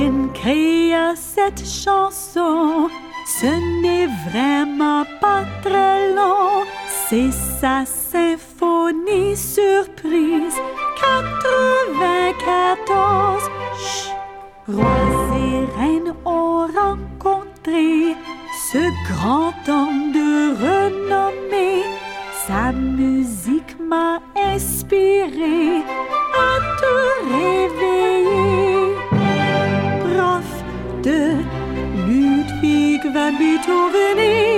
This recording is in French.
Haydn créa cette chanson. Ce n'est vraiment pas très long. C'est sa symphonie surprise 94. Chut. Rois et reines ont rencontré ce grand homme de renommée. Sa musique m'a inspiré à te réveiller. Prof de Ludwig van Beethoven.